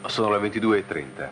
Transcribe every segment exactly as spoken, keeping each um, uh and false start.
Sono le ventidue e trenta.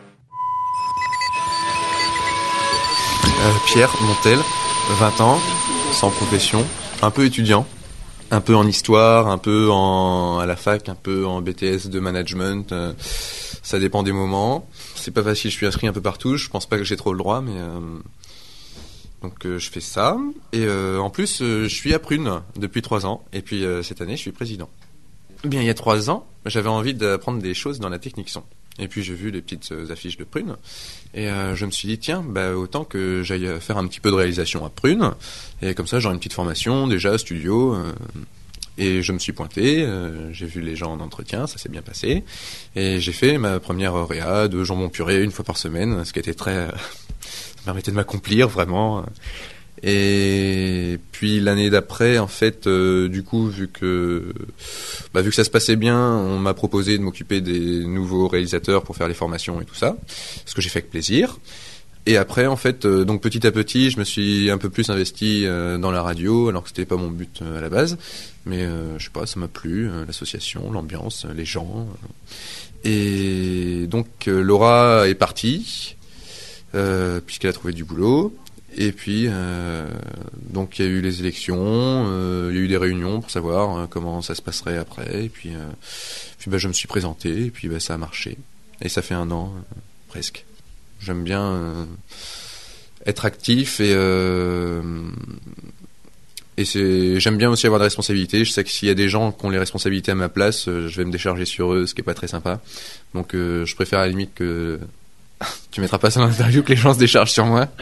Euh, Pierre Montel, vingt ans, sans profession, un peu étudiant, un peu en histoire, un peu en, à la fac, un peu en B T S de management, euh, ça dépend des moments. C'est pas facile, je suis inscrit un peu partout, je pense pas que j'ai trop le droit, mais... Euh, donc euh, je fais ça, et euh, en plus euh, je suis à Prune depuis trois ans, et puis euh, cette année je suis président. Bien, il y a trois ans, j'avais envie d'apprendre des choses dans la technique son. Et puis j'ai vu les petites affiches de Prune et euh, je me suis dit tiens, bah autant que j'aille faire un petit peu de réalisation à Prune et comme ça j'aurai une petite formation déjà studio euh, et je me suis pointé, euh, j'ai vu les gens en entretien, ça s'est bien passé et j'ai fait ma première réa de jambon puré une fois par semaine, ce qui était très ça me permettait de m'accomplir vraiment. Et puis l'année d'après, en fait, euh, du coup, vu que bah, vu que ça se passait bien, on m'a proposé de m'occuper des nouveaux réalisateurs pour faire les formations et tout ça, ce que j'ai fait avec plaisir. Et après, en fait, euh, donc petit à petit, je me suis un peu plus investi euh, dans la radio, alors que c'était pas mon but euh, à la base, mais euh, je sais pas, ça m'a plu, euh, l'association, l'ambiance, les gens. Euh. Et donc euh, Laura est partie euh, puisqu'elle a trouvé du boulot. Et puis, euh, donc il y a eu les élections, euh, il y a eu des réunions pour savoir euh, comment ça se passerait après. Et puis, euh, puis bah, je me suis présenté et puis bah, ça a marché. Et ça fait un an, euh, presque. J'aime bien euh, être actif et, euh, et c'est, j'aime bien aussi avoir des responsabilités. Je sais que s'il y a des gens qui ont les responsabilités à ma place, euh, je vais me décharger sur eux, ce qui n'est pas très sympa. Donc euh, je préfère à la limite que... Tu mettras pas ça dans l'interview que les gens se déchargent sur moi.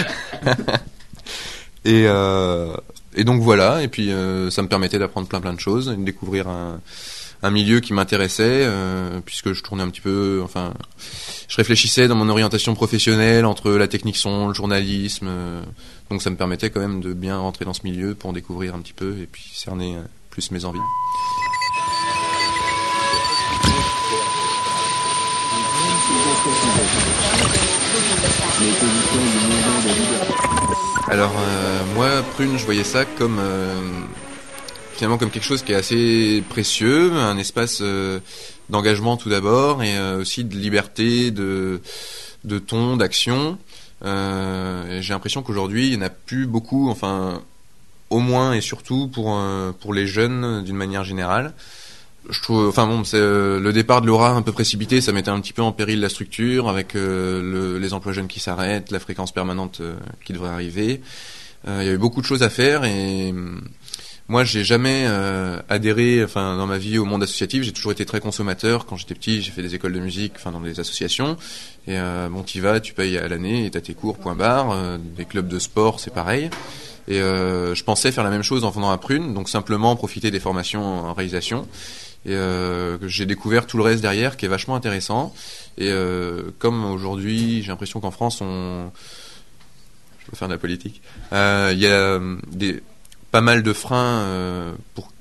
et, euh, et donc voilà, et puis euh, ça me permettait d'apprendre plein plein de choses, de découvrir un, un milieu qui m'intéressait, euh, puisque je tournais un petit peu, enfin, je réfléchissais dans mon orientation professionnelle entre la technique son, le journalisme, euh, donc ça me permettait quand même de bien rentrer dans ce milieu pour en découvrir un petit peu et puis cerner euh, plus mes envies. Alors euh, moi, Prune, je voyais ça comme euh, finalement comme quelque chose qui est assez précieux, un espace euh, d'engagement tout d'abord et euh, aussi de liberté, de de ton, d'action. Euh, et j'ai l'impression qu'aujourd'hui, il n'y en a plus beaucoup, enfin au moins et surtout pour euh, pour les jeunes d'une manière générale. Je trouve, enfin bon, c'est euh, le départ de Laura un peu précipité, ça mettait un petit peu en péril la structure avec euh, le, les emplois jeunes qui s'arrêtent, la fréquence permanente euh, qui devrait arriver. Euh, il y avait beaucoup de choses à faire et euh, moi j'ai jamais euh, adhéré, enfin dans ma vie au monde associatif, j'ai toujours été très consommateur. Quand j'étais petit, j'ai fait des écoles de musique, enfin dans des associations. Et euh, bon, t'y vas, tu payes à l'année et t'as tes cours, point barre. Euh, des clubs de sport, c'est pareil. Et euh, je pensais faire la même chose en venant à Prune, donc simplement profiter des formations en réalisation. Et euh, j'ai découvert tout le reste derrière qui est vachement intéressant et euh, comme aujourd'hui j'ai l'impression qu'en France on je peux faire de la politique euh, il y a des pas mal de freins euh, pour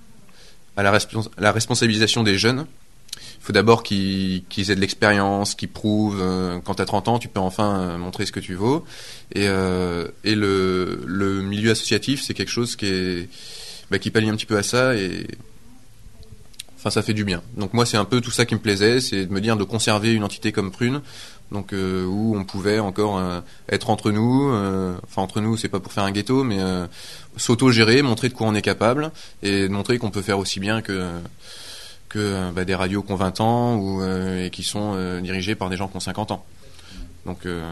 à la, respons- la responsabilisation des jeunes. Il faut d'abord qu'ils, qu'ils aient de l'expérience, qu'ils prouvent euh, quand t'as trente ans tu peux enfin euh, montrer ce que tu vaux et, euh, et le, le milieu associatif c'est quelque chose qui est bah, qui pallie un petit peu à ça et enfin, ça fait du bien. Donc moi, c'est un peu tout ça qui me plaisait, c'est de me dire de conserver une entité comme Prune, donc euh, où on pouvait encore euh, être entre nous. Euh, enfin, entre nous, c'est pas pour faire un ghetto, mais euh, s'auto-gérer, montrer de quoi on est capable et montrer qu'on peut faire aussi bien que que bah, des radios qui ont vingt ans ou euh, et qui sont euh, dirigées par des gens qui ont cinquante ans. Donc euh,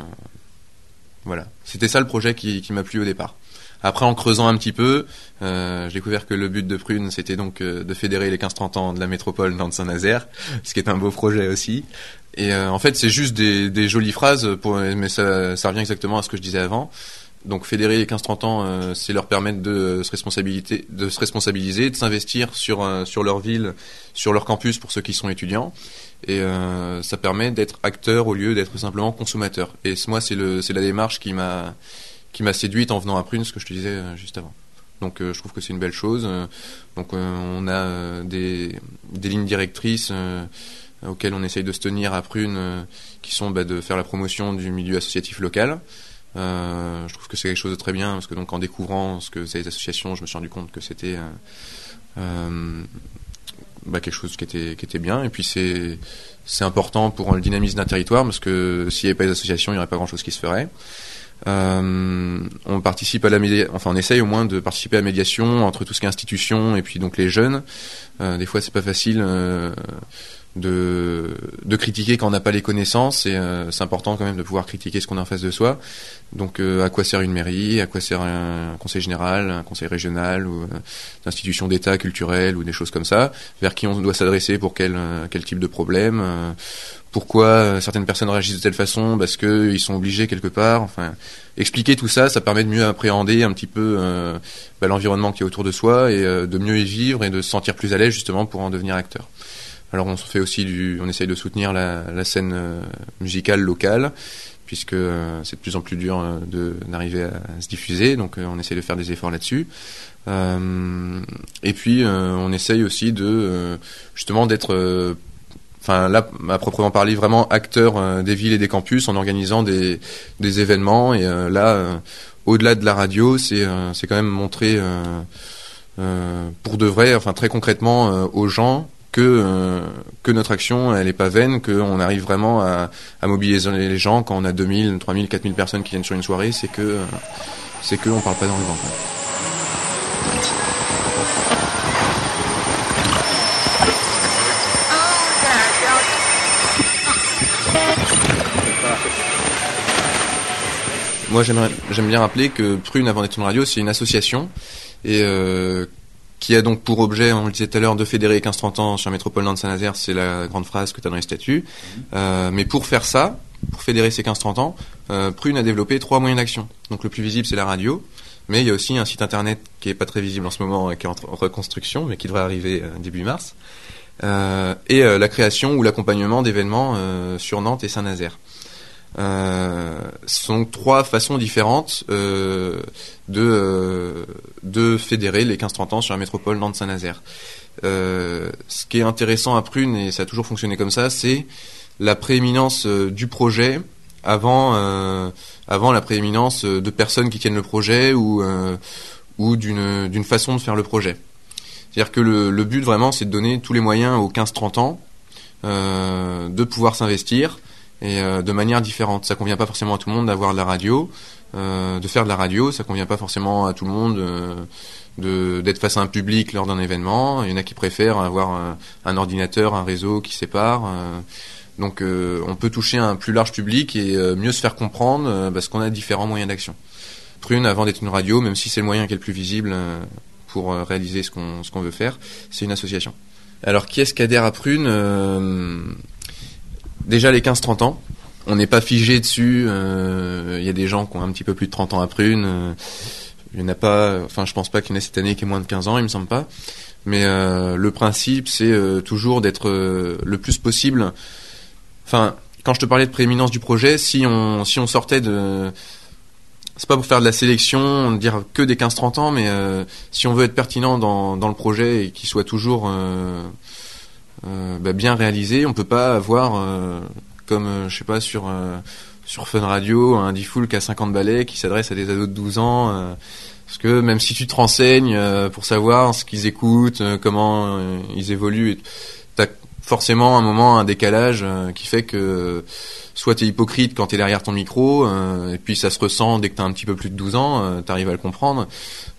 voilà, c'était ça le projet qui, qui m'a plu au départ. Après, en creusant un petit peu, euh, j'ai découvert que le but de Prune, c'était donc euh, de fédérer les quinze trente ans de la métropole Nantes-Saint-Nazaire, ce qui est un beau projet aussi. Et euh, en fait, c'est juste des, des jolies phrases, pour, mais ça, ça revient exactement à ce que je disais avant. Donc, fédérer les quinze trente ans, euh, c'est leur permettre de se responsabiliser, de se responsabiliser, de s'investir sur euh, sur leur ville, sur leur campus pour ceux qui sont étudiants. Et euh, ça permet d'être acteur au lieu d'être simplement consommateur. Et moi, c'est le, c'est la démarche qui m'a qui m'a séduite en venant à Prune, ce que je te disais euh, juste avant. Donc euh, je trouve que c'est une belle chose. Euh, donc euh, on a euh, des, des lignes directrices euh, auxquelles on essaye de se tenir à Prune, euh, qui sont bah, de faire la promotion du milieu associatif local. Euh, je trouve que c'est quelque chose de très bien, parce que donc en découvrant ce que c'est les associations, je me suis rendu compte que c'était euh, euh, bah, quelque chose qui était qui était bien. Et puis c'est c'est important pour le dynamisme d'un territoire, parce que s'il n'y avait pas les associations, il n'y aurait pas grand chose qui se ferait. Euh, on participe à la média... enfin on essaye au moins de participer à la médiation entre tout ce qui est institution et puis donc les jeunes. Euh, des fois c'est pas facile euh, de de critiquer quand on n'a pas les connaissances, et euh, c'est important quand même de pouvoir critiquer ce qu'on a en face de soi. Donc euh, à quoi sert une mairie, à quoi sert un conseil général, un conseil régional, ou euh, une institution d'État culturelle ou des choses comme ça, vers qui on doit s'adresser pour quel euh, quel type de problème, euh, pourquoi certaines personnes réagissent de telle façon, parce que ils sont obligés quelque part. Enfin, expliquer tout ça, ça permet de mieux appréhender un petit peu euh, bah, l'environnement qui est autour de soi, et euh, de mieux y vivre et de se sentir plus à l'aise justement pour en devenir acteur. Alors on fait aussi du, on essaye de soutenir la, la scène euh, musicale locale, puisque euh, c'est de plus en plus dur euh, de d'arriver à, à se diffuser, donc euh, on essaye de faire des efforts là-dessus. Euh, et puis euh, on essaye aussi de euh, justement d'être euh, enfin là à proprement parler vraiment acteur euh, des villes et des campus, en organisant des des événements. Et euh, là euh, au-delà de la radio, c'est euh, c'est quand même montrer euh, euh, pour de vrai, enfin très concrètement euh, aux gens que euh, que notre action elle est pas vaine, que on arrive vraiment à, à mobiliser les gens. Quand on a deux mille, trois mille, quatre mille personnes qui viennent sur une soirée, c'est que euh, c'est que on parle pas dans le vent, quoi. Moi, j'aimerais, j'aime bien rappeler que Prune, avant d'être une radio, c'est une association, et euh, qui a donc pour objet, on le disait tout à l'heure, de fédérer quinze trente ans sur la métropole Nantes-Saint-Nazaire. C'est la grande phrase que tu as dans les statuts. Mmh. Euh, mais pour faire ça, pour fédérer ces quinze trente ans, euh, Prune a développé trois moyens d'action. Donc le plus visible, c'est la radio, mais il y a aussi un site internet qui est pas très visible en ce moment, qui est en reconstruction, mais qui devrait arriver euh, début mars, euh, et euh, la création ou l'accompagnement d'événements euh, sur Nantes et Saint-Nazaire. Euh, sont trois façons différentes euh, de euh, de fédérer les quinze trente ans sur la métropole Nantes-Saint-Nazaire. Euh, ce qui est intéressant à Prune, et ça a toujours fonctionné comme ça, c'est la prééminence euh, du projet avant euh, avant la prééminence de personnes qui tiennent le projet, ou euh, ou d'une d'une façon de faire le projet. C'est-à-dire que le, le but vraiment, c'est de donner tous les moyens aux quinze trente ans euh, de pouvoir s'investir, et euh, de manière différente. Ça convient pas forcément à tout le monde d'avoir de la radio, euh, de faire de la radio. Ça convient pas forcément à tout le monde euh, de d'être face à un public lors d'un événement. Il y en a qui préfèrent avoir un, un ordinateur, un réseau qui sépare. Euh, donc euh, on peut toucher un plus large public et euh, mieux se faire comprendre, euh, parce qu'on a différents moyens d'action. Prune, avant d'être une radio, même si c'est le moyen qui est le plus visible euh, pour euh, réaliser ce qu'on ce qu'on veut faire, c'est une association. Alors qui est-ce qui adhère à Prune? euh, Déjà les quinze trente ans, on n'est pas figé dessus. Il euh, y a des gens qui ont un petit peu plus de trente ans à Prune. Euh, il y en a pas, enfin je pense pas qu'il y en ait cette année qui ait moins de quinze ans, il me semble pas. Mais euh, le principe, c'est euh, toujours d'être euh, le plus possible. Enfin, quand je te parlais de prééminence du projet, si on si on sortait de, c'est pas pour faire de la sélection, dire que des quinze trente ans, mais euh, si on veut être pertinent dans dans le projet et qu'il soit toujours euh, Euh, bah, bien réalisé, on peut pas avoir euh, comme euh, je sais pas sur euh, sur Fun Radio un Diffoul qui a cinquante balais qui s'adresse à des ados de douze ans, euh, parce que même si tu te renseignes euh, pour savoir ce qu'ils écoutent, euh, comment euh, ils évoluent, t'as forcément un moment un décalage euh, qui fait que soit t'es hypocrite quand t'es derrière ton micro, euh, et puis ça se ressent dès que t'as un petit peu plus de douze ans, euh, t'arrives à le comprendre,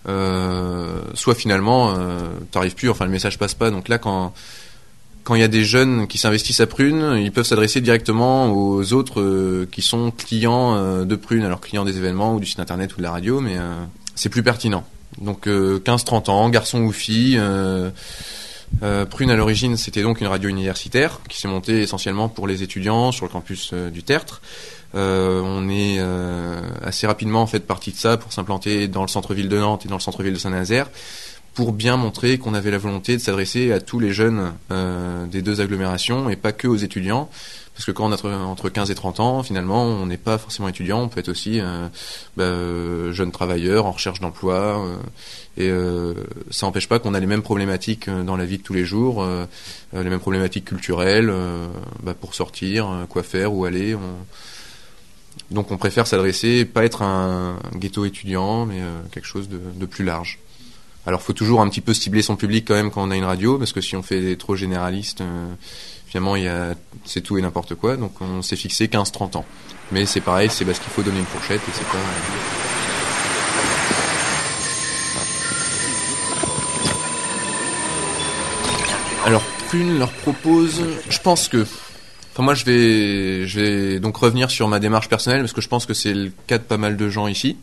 euh, soit finalement euh, t'arrives plus, enfin le message passe pas. Donc là, quand Quand il y a des jeunes qui s'investissent à Prune, ils peuvent s'adresser directement aux autres euh, qui sont clients euh, de Prune, alors clients des événements ou du site internet ou de la radio, mais euh, c'est plus pertinent. Donc euh, quinze trente ans, garçons ou filles. Euh, euh, Prune à l'origine, c'était donc une radio universitaire qui s'est montée essentiellement pour les étudiants sur le campus euh, du Tertre. Euh, on est euh, assez rapidement en fait parti de ça pour s'implanter dans le centre-ville de Nantes et dans le centre-ville de Saint-Nazaire, pour bien montrer qu'on avait la volonté de s'adresser à tous les jeunes euh, des deux agglomérations et pas que aux étudiants. Parce que quand on a entre quinze et trente ans, finalement, on n'est pas forcément étudiant, on peut être aussi euh, bah, euh, jeune travailleur en recherche d'emploi. Euh, et euh, ça n'empêche pas qu'on a les mêmes problématiques dans la vie de tous les jours, euh, les mêmes problématiques culturelles, euh, bah, pour sortir, quoi faire, où aller. On... Donc on préfère s'adresser, pas être un ghetto étudiant, mais euh, quelque chose de, de plus large. Alors, faut toujours un petit peu cibler son public quand même quand on a une radio, parce que si on fait des trop généralistes, euh, finalement, il y a, c'est tout et n'importe quoi. Donc, on s'est fixé quinze trente ans. Mais c'est pareil, c'est parce qu'il faut donner une fourchette et c'est pas. Alors, Prune leur propose, je pense que. Enfin, moi, je vais, je vais donc revenir sur ma démarche personnelle parce que je pense que c'est le cas de pas mal de gens ici.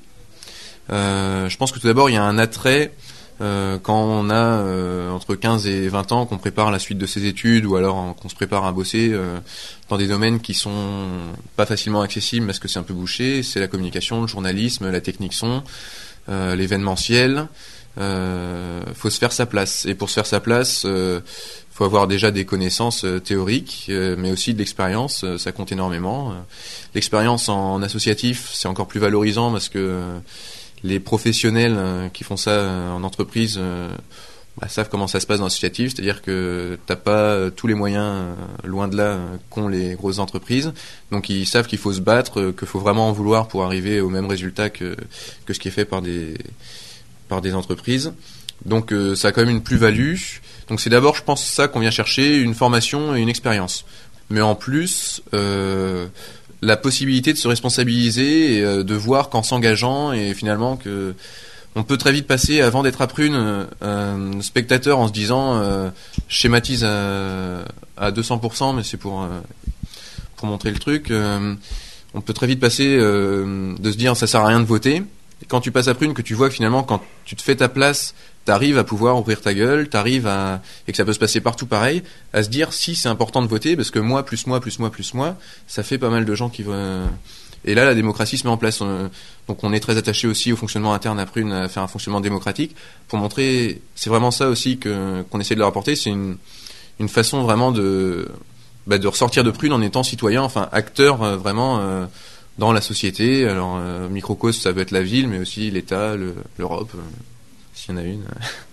Euh, je pense que tout d'abord, il y a un attrait. Euh, quand on a euh, entre quinze et vingt ans, qu'on prépare la suite de ses études ou alors hein, qu'on se prépare à bosser euh, dans des domaines qui sont pas facilement accessibles parce que c'est un peu bouché, c'est la communication, le journalisme, la technique son, euh, l'événementiel. Euh, faut se faire sa place. Et pour se faire sa place, euh, faut avoir déjà des connaissances euh, théoriques, euh, mais aussi de l'expérience. Euh, ça compte énormément. Euh, l'expérience en, en associatif, c'est encore plus valorisant parce que euh, les professionnels euh, qui font ça euh, en entreprise euh, bah, savent comment ça se passe dans l'associatif, c'est-à-dire que t'as pas euh, tous les moyens, euh, loin de là, euh, qu'ont les grosses entreprises. Donc ils savent qu'il faut se battre, euh, qu'il faut vraiment en vouloir pour arriver au même résultat que, que ce qui est fait par des, par des entreprises. Donc euh, ça a quand même une plus-value. Donc c'est d'abord, je pense, ça qu'on vient chercher, une formation et une expérience. Mais en plus... Euh, la possibilité de se responsabiliser et euh, de voir qu'en s'engageant et finalement que on peut très vite passer avant d'être à Prune euh, euh, spectateur en se disant euh, je schématise à, à deux cents pour cent mais c'est pour euh, pour montrer le truc euh, on peut très vite passer euh, de se dire ça sert à rien de voter et quand tu passes à Prune que tu vois que finalement quand tu te fais ta place t'arrives à pouvoir ouvrir ta gueule, t'arrives à, et que ça peut se passer partout pareil, à se dire si c'est important de voter, parce que moi, plus moi, plus moi, plus moi, ça fait pas mal de gens qui vont, et là, la démocratie se met en place. Donc on est très attaché aussi au fonctionnement interne à Prune, à faire un fonctionnement démocratique, pour montrer, c'est vraiment ça aussi que, qu'on essaie de leur apporter, c'est une, une façon vraiment de, bah, de ressortir de Prune en étant citoyen, enfin, acteur, euh, vraiment, euh, dans la société. Alors, euh, microcosme, ça peut être la ville, mais aussi l'État, le, l'Europe, euh, s'il y en a une.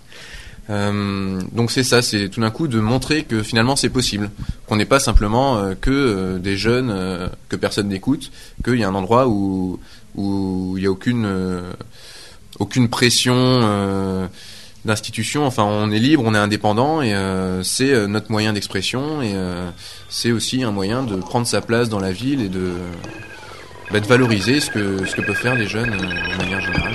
euh, donc c'est ça, c'est tout d'un coup de montrer que finalement c'est possible, qu'on n'est pas simplement euh, que euh, des jeunes euh, que personne n'écoute, qu'il y a un endroit où où il n'y a aucune euh, aucune pression euh, d'institution. Enfin, on est libre, on est indépendant et euh, c'est euh, notre moyen d'expression et euh, c'est aussi un moyen de prendre sa place dans la ville et de bah, de valoriser ce que ce que peuvent faire les jeunes euh, de manière générale.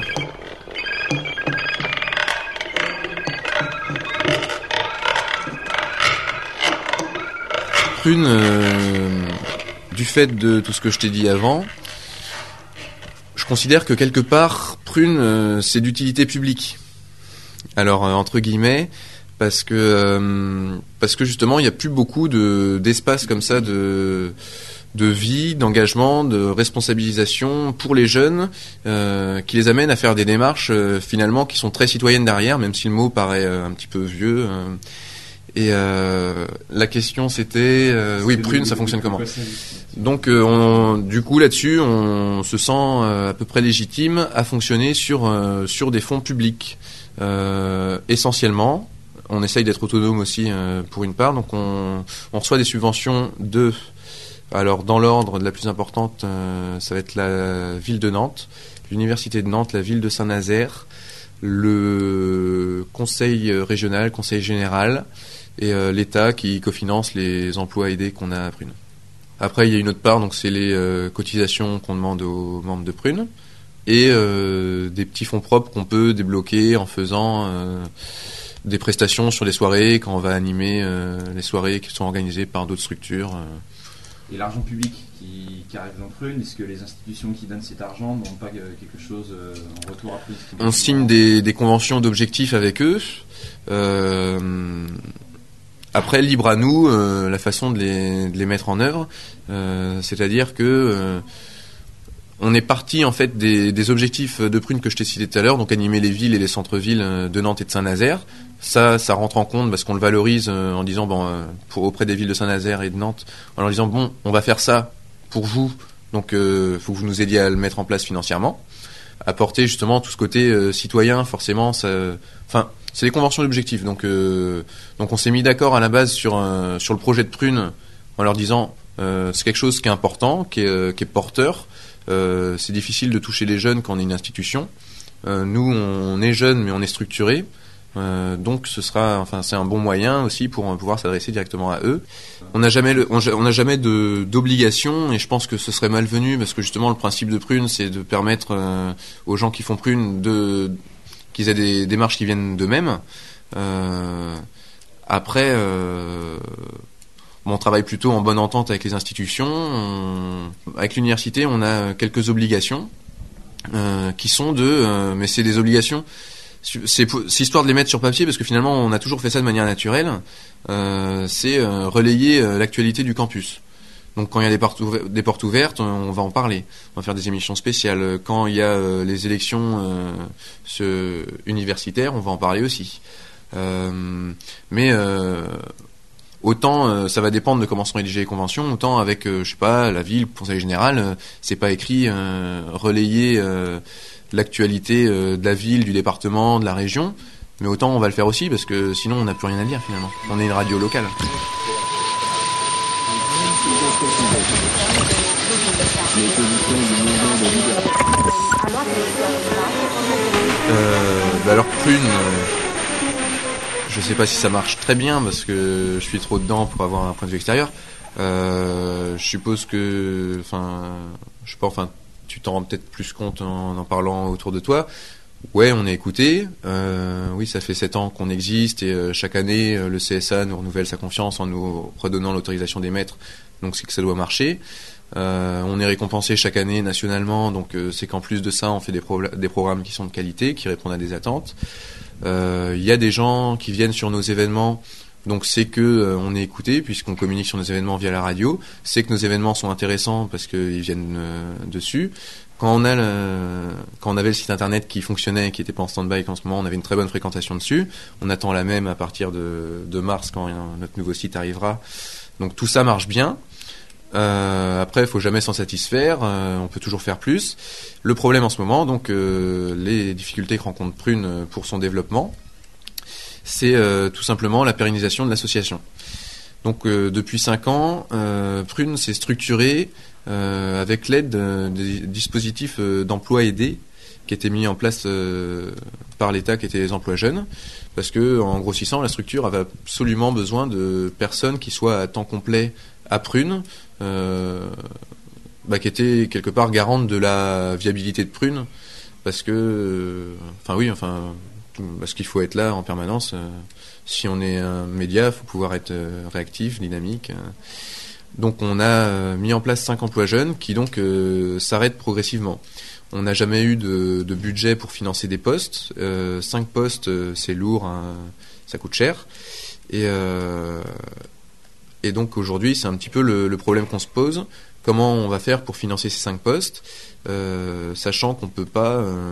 Prune, euh, du fait de tout ce que je t'ai dit avant, je considère que quelque part, Prune, euh, c'est d'utilité publique. Alors, euh, entre guillemets, parce que, euh, parce que justement, il n'y a plus beaucoup de, d'espace comme ça de, de vie, d'engagement, de responsabilisation pour les jeunes, euh, qui les amènent à faire des démarches, euh, finalement, qui sont très citoyennes derrière, même si le mot paraît euh, un petit peu vieux. Euh, Et euh, la question c'était, euh, oui, Prune, ça fonctionne comment ? Donc, euh, on, du coup, là-dessus, on se sent euh, à peu près légitime à fonctionner sur euh, sur des fonds publics, euh, essentiellement. On essaye d'être autonome aussi euh, pour une part. Donc, on, on reçoit des subventions de, alors dans l'ordre de la plus importante, euh, ça va être la ville de Nantes, l'université de Nantes, la ville de Saint-Nazaire, le conseil régional, conseil général. Et euh, l'État qui cofinance les emplois aidés qu'on a à Prune. Après, il y a une autre part, donc c'est les euh, cotisations qu'on demande aux membres de Prune et euh, des petits fonds propres qu'on peut débloquer en faisant euh, des prestations sur les soirées, quand on va animer euh, les soirées qui sont organisées par d'autres structures. Euh. Et l'argent public qui, qui arrive dans Prune, est-ce que les institutions qui donnent cet argent n'ont pas quelque chose euh, en retour à Prune ? On signe des, des conventions d'objectifs avec eux. Euh, Après, libre à nous euh, la façon de les, de les mettre en œuvre, euh, c'est-à-dire que euh, on est parti en fait des, des objectifs de Prune que je t'ai cités tout à l'heure, donc animer les villes et les centres-villes de Nantes et de Saint-Nazaire. Ça, ça rentre en compte parce qu'on le valorise euh, en disant bon, euh, pour auprès des villes de Saint-Nazaire et de Nantes, en leur disant bon, on va faire ça pour vous, donc euh, faut que vous nous aidiez à le mettre en place financièrement. Apporter justement tout ce côté euh, citoyen, forcément, ça, enfin. C'est des conventions d'objectifs, donc euh, donc on s'est mis d'accord à la base sur euh, sur le projet de Prune en leur disant euh, c'est quelque chose qui est important, qui est, euh, qui est porteur. Euh, c'est difficile de toucher les jeunes quand on est une institution. Euh, nous, on est jeunes, mais on est structuré. Euh, donc ce sera, enfin c'est un bon moyen aussi pour pouvoir s'adresser directement à eux. On n'a jamais, le, on, on n'a jamais de d'obligation, et je pense que ce serait malvenu parce que justement le principe de Prune, c'est de permettre euh, aux gens qui font Prune de qu'ils aient des démarches qui viennent d'eux-mêmes. Euh, après, euh, bon, on travaille plutôt en bonne entente avec les institutions. On, avec l'université, on a quelques obligations euh, qui sont de, euh, mais c'est des obligations. C'est, c'est histoire de les mettre sur papier parce que finalement on a toujours fait ça de manière naturelle. Euh, c'est euh, relayer euh, l'actualité du campus. Donc quand il y a des portes, ouver- des portes ouvertes, on va en parler. On va faire des émissions spéciales. Quand il y a euh, les élections euh, ce, universitaires, on va en parler aussi. Euh, mais euh, autant euh, ça va dépendre de comment sont rédigées les conventions, autant avec euh, je sais pas la ville, le conseil général, euh, c'est pas écrit euh, relayer euh, l'actualité euh, de la ville, du département, de la région, mais autant on va le faire aussi parce que sinon on n'a plus rien à dire finalement. On est une radio locale. Euh, bah alors Prune, euh, je sais pas si ça marche très bien parce que je suis trop dedans pour avoir un point de vue extérieur. Euh, je suppose que, enfin, je sais pas, enfin, tu t'en rends peut-être plus compte en en parlant autour de toi. Ouais, on est écouté. Euh, oui, ça fait sept ans qu'on existe et euh, chaque année, euh, le C S A nous renouvelle sa confiance en nous redonnant l'autorisation d'émettre. Donc c'est que ça doit marcher. Euh, on est récompensé chaque année nationalement, donc euh, c'est qu'en plus de ça, on fait des, pro- des programmes qui sont de qualité, qui répondent à des attentes. Il euh, y a des gens qui viennent sur nos événements, donc c'est que euh, on est écouté puisqu'on communique sur nos événements via la radio. C'est que nos événements sont intéressants parce qu'ils viennent euh, dessus. Quand on a le, quand on avait le site internet qui fonctionnait, qui était pas en stand-by, qu'en ce moment on avait une très bonne fréquentation dessus. On attend la même à partir de, de mars quand notre nouveau site arrivera. Donc tout ça marche bien. Euh, après, il faut jamais s'en satisfaire. Euh, on peut toujours faire plus. Le problème en ce moment, donc euh, les difficultés que rencontre Prune pour son développement, c'est euh, tout simplement la pérennisation de l'association. Donc euh, depuis cinq ans, euh, Prune s'est structurée euh, avec l'aide euh, des dispositifs euh, d'emploi aidé qui étaient mis en place euh, par l'État, qui étaient les emplois jeunes, parce que en grossissant, la structure avait absolument besoin de personnes qui soient à temps complet à Prune, euh, bah, qui étaient quelque part garantes de la viabilité de Prune, parce que, euh, enfin oui, enfin, tout, parce qu'il faut être là en permanence. Euh, si on est un média, il faut pouvoir être euh, réactif, dynamique. Euh. Donc on a euh, mis en place cinq emplois jeunes qui donc euh, s'arrêtent progressivement. On n'a jamais eu de, de budget pour financer des postes. Euh, cinq postes, euh, c'est lourd, hein, ça coûte cher. Et, euh, et donc aujourd'hui, c'est un petit peu le, le problème qu'on se pose. Comment on va faire pour financer ces cinq postes, euh, sachant qu'on ne peut pas euh,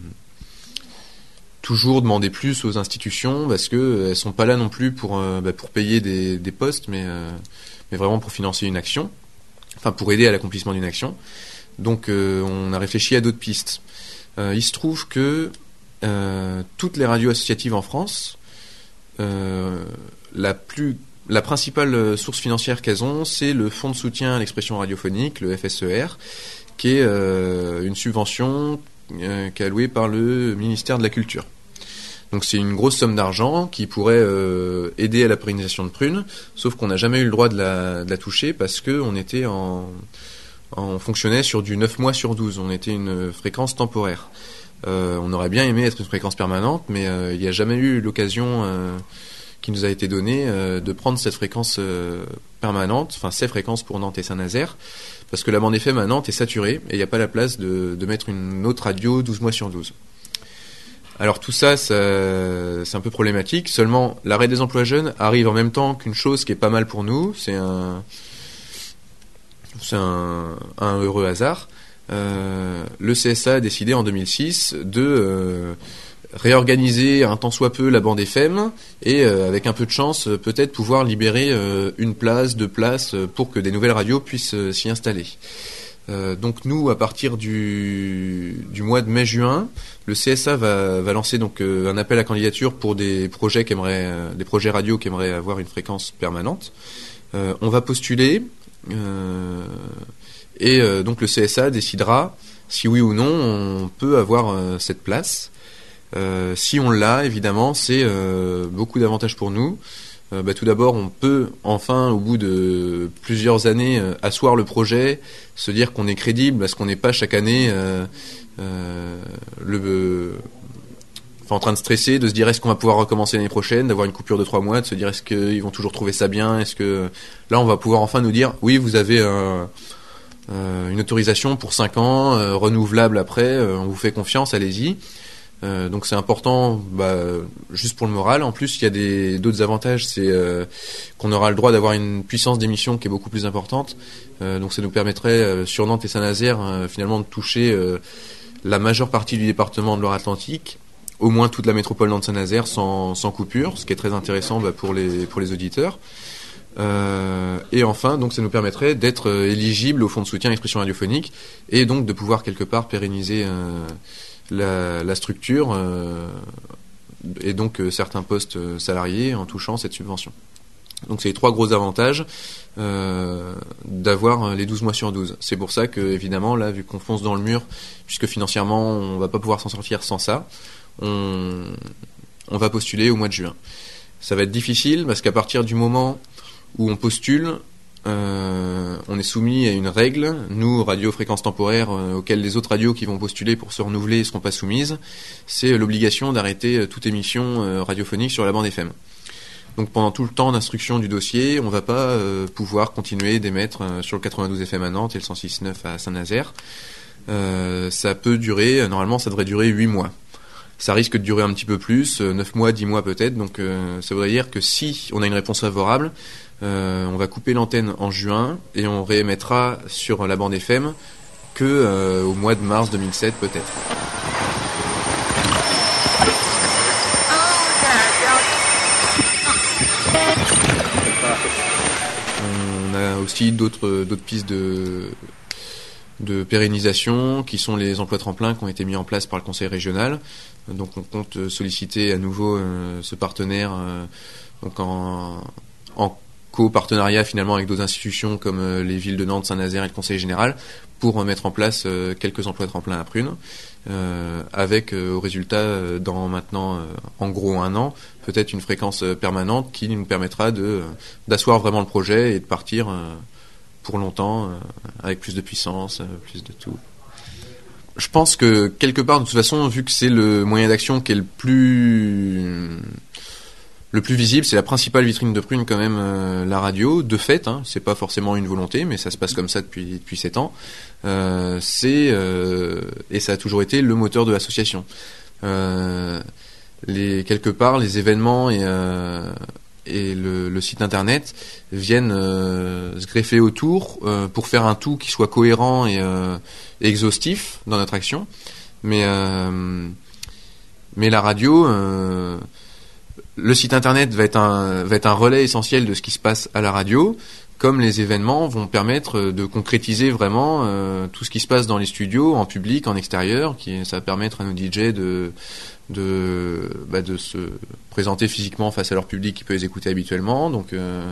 toujours demander plus aux institutions parce qu'elles ne sont pas là non plus pour, euh, bah, pour payer des, des postes, mais, euh, mais vraiment pour financer une action, enfin pour aider à l'accomplissement d'une action. Donc euh, on a réfléchi à d'autres pistes. Euh, il se trouve que euh, toutes les radios associatives en France, euh, la plus la principale source financière qu'elles ont, c'est le Fonds de soutien à l'expression radiophonique, le F S E R, qui est euh, une subvention euh, qui est allouée par le ministère de la Culture. Donc c'est une grosse somme d'argent qui pourrait euh, aider à la pérennisation de Prune, sauf qu'on n'a jamais eu le droit de la, de la toucher parce qu'on était en, on fonctionnait sur du neuf mois sur douze, on était une fréquence temporaire. Euh, on aurait bien aimé être une fréquence permanente, mais euh, il n'y a jamais eu l'occasion euh, qui nous a été donnée euh, de prendre cette fréquence euh, permanente, enfin ces fréquences pour Nantes et Saint-Nazaire, parce que la bande F M à Nantes est saturée et il n'y a pas la place de, de mettre une autre radio douze mois sur douze. Alors tout ça, ça, c'est un peu problématique. Seulement, l'arrêt des emplois jeunes arrive en même temps qu'une chose qui est pas mal pour nous. C'est un, c'est un, un heureux hasard. Euh, le C S A a décidé en deux mille six de euh, réorganiser un tant soit peu la bande F M et euh, avec un peu de chance euh, peut-être pouvoir libérer euh, une place, deux places euh, pour que des nouvelles radios puissent euh, s'y installer. Euh, donc nous, à partir du, du mois de mai-juin, le C S A va, va lancer donc euh, un appel à candidature pour des projets qui aimeraient, euh, des projets radio qui aimeraient avoir une fréquence permanente. Euh, on va postuler euh, et euh, donc le C S A décidera si oui ou non on peut avoir euh, cette place. Euh, si on l'a, évidemment, c'est euh, beaucoup d'avantages pour nous. Euh, bah, tout d'abord, on peut enfin, au bout de plusieurs années, euh, asseoir le projet, se dire qu'on est crédible, parce qu'on n'est pas chaque année euh, euh, le, euh, enfin, en train de stresser, de se dire est-ce qu'on va pouvoir recommencer l'année prochaine, d'avoir une coupure de trois mois, de se dire est-ce qu'ils vont toujours trouver ça bien, est-ce que là on va pouvoir enfin nous dire oui, vous avez un, euh, une autorisation pour cinq ans, euh, renouvelable après, euh, on vous fait confiance, allez-y. Euh, donc c'est important, bah, juste pour le moral. En plus, il y a des, d'autres avantages, c'est euh, qu'on aura le droit d'avoir une puissance d'émission qui est beaucoup plus importante. Euh, donc ça nous permettrait, euh, sur Nantes et Saint-Nazaire, euh, finalement de toucher euh, la majeure partie du département de Loire-Atlantique, au moins toute la métropole Nantes-Saint-Nazaire sans, sans coupure, ce qui est très intéressant bah, pour les, pour les auditeurs. Euh, et enfin, donc ça nous permettrait d'être euh, éligible au fonds de soutien à l'expression radiophonique et donc de pouvoir quelque part pérenniser euh, La, la structure euh, et donc euh, certains postes euh, salariés en touchant cette subvention. Donc c'est les trois gros avantages euh, d'avoir les douze mois sur douze. C'est pour ça que évidemment là, vu qu'on fonce dans le mur, puisque financièrement on va pas pouvoir s'en sortir sans ça, on, on va postuler au mois de juin. Ça va être difficile parce qu'à partir du moment où on postule, Euh, on est soumis à une règle, nous, radio fréquence temporaire, euh, auxquelles les autres radios qui vont postuler pour se renouveler ne seront pas soumises, c'est l'obligation d'arrêter euh, toute émission euh, radiophonique sur la bande F M. Donc pendant tout le temps d'instruction du dossier, on ne va pas euh, pouvoir continuer d'émettre euh, sur le quatre-vingt-douze F M à Nantes et le cent six virgule neuf à Saint-Nazaire. Euh, ça peut durer, normalement ça devrait durer huit mois. Ça risque de durer un petit peu plus, neuf mois, dix mois peut-être, donc euh, ça voudrait dire que si on a une réponse favorable, Euh, on va couper l'antenne en juin et on réémettra sur la bande F M que euh, au mois de mars deux mille sept peut-être. On a aussi d'autres d'autres pistes de de pérennisation qui sont les emplois tremplins qui ont été mis en place par le conseil régional. Donc on compte solliciter à nouveau euh, ce partenaire euh, donc en en co-partenariat finalement avec d'autres institutions comme euh, les villes de Nantes, Saint-Nazaire et le Conseil général pour euh, mettre en place euh, quelques emplois tremplins à Prunes euh, avec euh, au résultat euh, dans maintenant euh, en gros un an peut-être une fréquence euh, permanente qui nous permettra de euh, d'asseoir vraiment le projet et de partir euh, pour longtemps euh, avec plus de puissance, euh, plus de tout. Je pense que quelque part de toute façon vu que c'est le moyen d'action qui est le plus Le plus visible, c'est la principale vitrine de Prunes quand même, euh, la radio, de fait, hein, c'est pas forcément une volonté, mais ça se passe comme ça depuis depuis sept ans. Euh, c'est euh, et ça a toujours été le moteur de l'association. Euh, les quelque part, les événements et euh, et le, le site internet viennent euh, se greffer autour euh, pour faire un tout qui soit cohérent et, euh, et exhaustif dans notre action. Mais euh, mais la radio. Euh, Le site internet va être un va être un relais essentiel de ce qui se passe à la radio, comme les événements vont permettre de concrétiser vraiment euh, tout ce qui se passe dans les studios, en public, en extérieur, qui ça va permettre à nos D J de de bah, de se présenter physiquement face à leur public qui peut les écouter habituellement. Donc euh,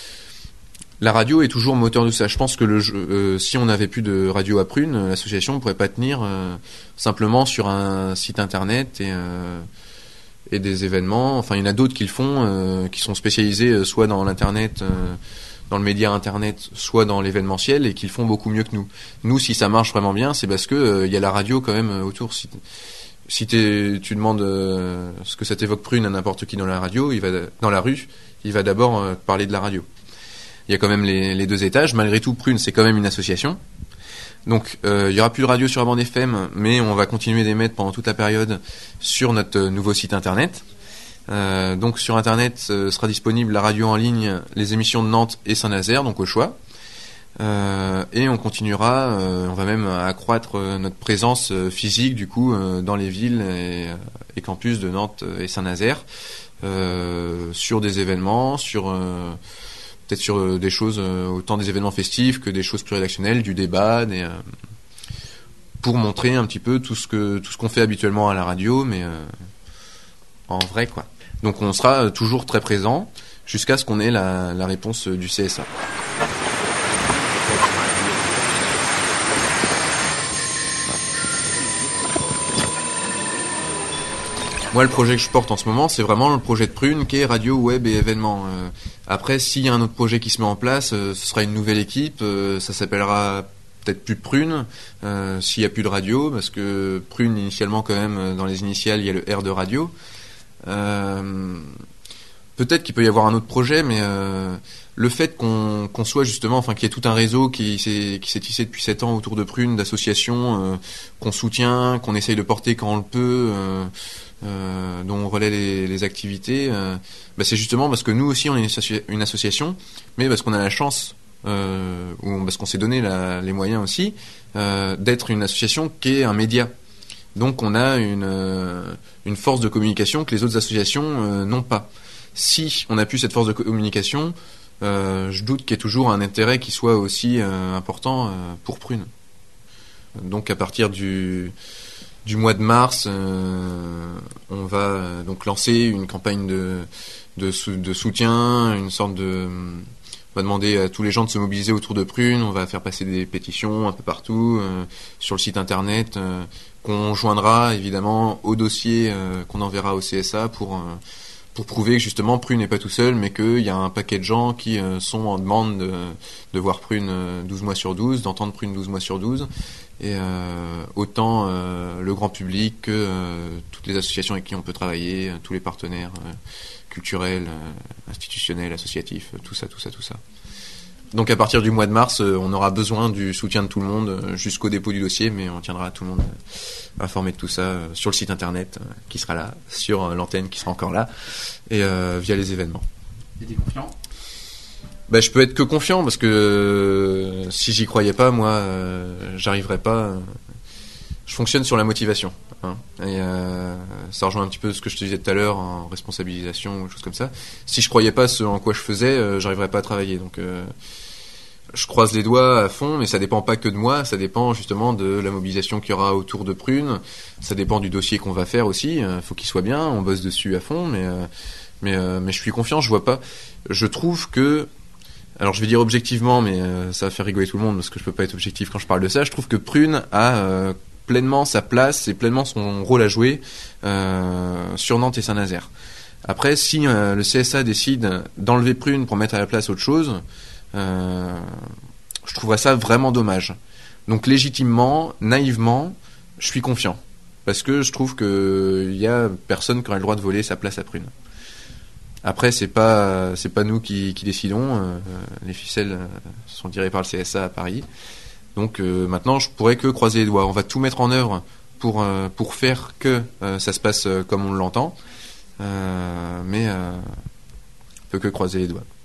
la radio est toujours moteur de ça. Je pense que le euh, si on n'avait plus de radio à Prunes, l'association ne pourrait pas tenir euh, simplement sur un site internet et euh, et des événements. Enfin, il y en a d'autres qui le font, euh, qui sont spécialisés euh, soit dans l'internet, euh, dans le média internet, soit dans l'événementiel, et qui le font beaucoup mieux que nous. Nous, si ça marche vraiment bien, c'est parce que euh, il y a la radio quand même autour. Si, si t'es, tu demandes euh, ce que ça t'évoque Prunes à n'importe qui dans la radio, il va dans la rue, il va d'abord euh, parler de la radio. Il y a quand même les, les deux étages. Malgré tout, Prunes, c'est quand même une association. Donc euh, il y aura plus de radio sur la bande F M, mais on va continuer d'émettre pendant toute la période sur notre euh, nouveau site internet. Euh, donc sur internet euh, sera disponible la radio en ligne, les émissions de Nantes et Saint-Nazaire, donc au choix. Euh, et on continuera, euh, on va même accroître euh, notre présence euh, physique du coup euh, dans les villes et, et campus de Nantes et Saint-Nazaire euh, sur des événements, sur euh, peut-être sur euh, des choses, euh, autant des événements festifs que des choses plus rédactionnelles, du débat, des, euh, pour montrer un petit peu tout ce que tout ce qu'on fait habituellement à la radio, mais euh, en vrai quoi. Donc on sera toujours très présent jusqu'à ce qu'on ait la, la réponse du C S A. Moi, le projet que je porte en ce moment, c'est vraiment le projet de Prune qui est radio, web et événements. Euh, après, s'il y a un autre projet qui se met en place, euh, ce sera une nouvelle équipe. Euh, ça s'appellera peut-être plus Prune, euh, s'il n'y a plus de radio, parce que Prune, initialement, quand même, dans les initiales, il y a le R de radio. Euh, peut-être qu'il peut y avoir un autre projet, mais euh, le fait qu'on, qu'on soit justement, enfin, qu'il y ait tout un réseau qui s'est, qui s'est tissé depuis sept ans autour de Prune, d'associations euh, qu'on soutient, qu'on essaye de porter quand on le peut, euh, euh, dont on relaie les, les activités, euh, bah c'est justement parce que nous aussi on est une, associa- une association, mais parce qu'on a la chance, euh, ou parce qu'on s'est donné la, les moyens aussi, euh, d'être une association qui est un média. Donc on a une, euh, une force de communication que les autres associations euh, n'ont pas. Si on a plus cette force de communication, euh, je doute qu'il y ait toujours un intérêt qui soit aussi euh, important euh, pour Prune. Donc à partir du, du mois de mars, euh, on va euh, donc lancer une campagne de, de, sou- de soutien, une sorte de... On va demander à tous les gens de se mobiliser autour de Prune, on va faire passer des pétitions un peu partout, euh, sur le site internet, euh, qu'on joindra évidemment au dossier euh, qu'on enverra au C S A pour... Euh, pour prouver que justement Prune n'est pas tout seul, mais qu'il y a un paquet de gens qui euh, sont en demande de, de voir Prune euh, douze mois sur douze, d'entendre Prune douze mois sur douze, et euh, autant euh, le grand public que euh, toutes les associations avec qui on peut travailler, tous les partenaires euh, culturels, euh, institutionnels, associatifs, tout ça, tout ça, tout ça. Donc à partir du mois de mars, euh, on aura besoin du soutien de tout le monde euh, jusqu'au dépôt du dossier, mais on tiendra tout le monde euh, informé de tout ça euh, sur le site internet euh, qui sera là, sur euh, l'antenne qui sera encore là, et euh, via les événements. Et t'es confiant ? Bah, je peux être que confiant parce que euh, si j'y croyais pas, moi, euh, j'arriverais pas. Euh, je fonctionne sur la motivation. Hein, et euh, ça rejoint un petit peu ce que je te disais tout à l'heure en responsabilisation ou choses comme ça. Si je croyais pas ce en quoi je faisais, euh, j'arriverais pas à travailler. Donc, euh, je croise les doigts à fond, mais ça dépend pas que de moi. Ça dépend justement de la mobilisation qu'il y aura autour de Prune. Ça dépend du dossier qu'on va faire aussi. Euh, faut qu'il soit bien. On bosse dessus à fond, mais euh, mais euh, mais je suis confiant. Je vois pas. Je trouve que Alors je vais dire objectivement, mais euh, ça va faire rigoler tout le monde parce que je peux pas être objectif quand je parle de ça. Je trouve que Prune a euh, pleinement sa place et pleinement son rôle à jouer euh, sur Nantes et Saint-Nazaire. Après, si euh, le C S A décide d'enlever Prune pour mettre à la place autre chose, euh, je trouverais ça vraiment dommage. Donc légitimement, naïvement, je suis confiant parce que je trouve que il y a personne qui aurait le droit de voler sa place à Prune. Après, c'est pas c'est pas nous qui, qui décidons. Euh, les ficelles euh, sont tirées par le C S A à Paris. Donc euh, maintenant, je pourrais que croiser les doigts. On va tout mettre en œuvre pour euh, pour faire que euh, ça se passe comme on l'entend. Euh, mais euh, on peut que croiser les doigts.